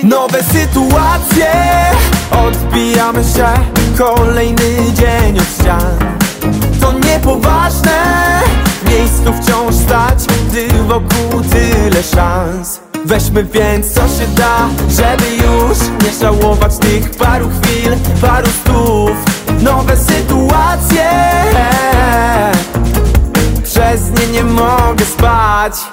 Nowe sytuacje, odbijamy się, kolejny dzień od ścian. To niepoważne, w miejscu wciąż stać, gdy wokół tyle szans. Weźmy więc co się da, żeby już nie żałować tych paru chwil, paru stów. Nowe sytuacje, przez nie nie mogę spać.